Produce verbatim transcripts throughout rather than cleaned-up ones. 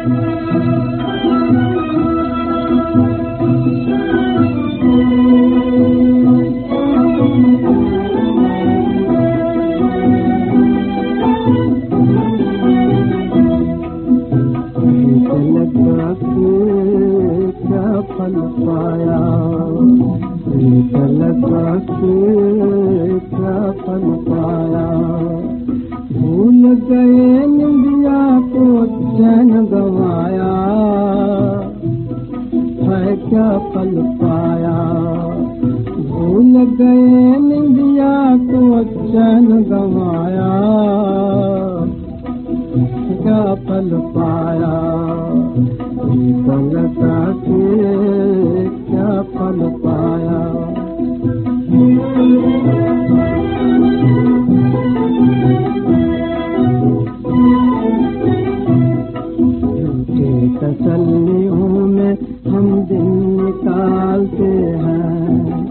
क्या फल पाया लगा के क्या फल पाया भूल गए निंदिया को चैन गवाया है क्या फल पाया भूल गए निंदिया को चैन गवाया क्या फल पाया लगा के क्या फल पाया झूठे तसल्लियों में हम दिन निकालते हैं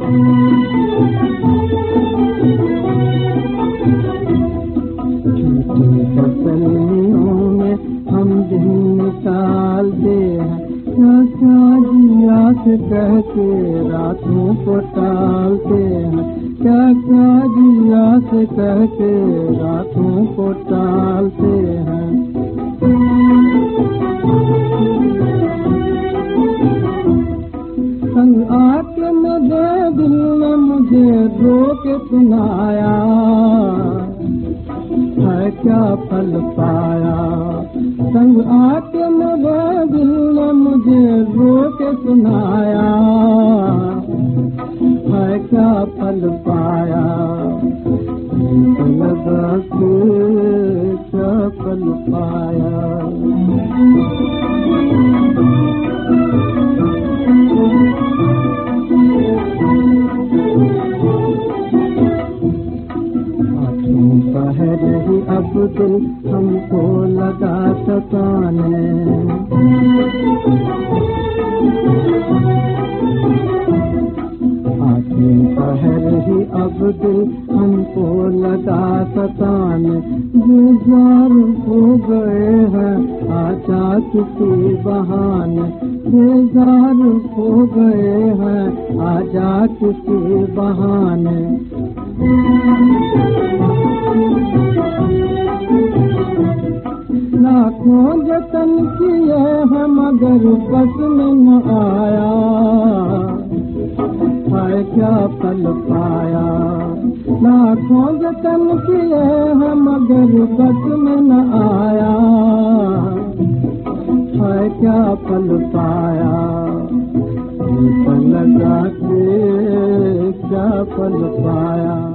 झूठे तसल्लियों में हम दिन निकालते हैं क्या क्या जिया से कह के रातों को टालते हैं क्या क्या जिया से कह के रातों को टालते हैं संग आके मेरे दिल में मुझे रो के सुनाया है क्या फल पाया संग आके मेरे दिल ने मुझे रो के सुनाया है क्या फल पाया लगा के क्या फल पाया रही अब दिल हमको लगा सताने आँखें कह रही अब दिल हमको लगा सताने बेजार हो गए हैं आजा किसी बहाने बेजार हो गए हैं आजा किसी बहाने लाखों जतन किए हैं मगर बस में न आया है क्या फल पाया लाखों जतन किए हैं मगर बस में न आया है क्या फल पाया लगा के क्या फल पाया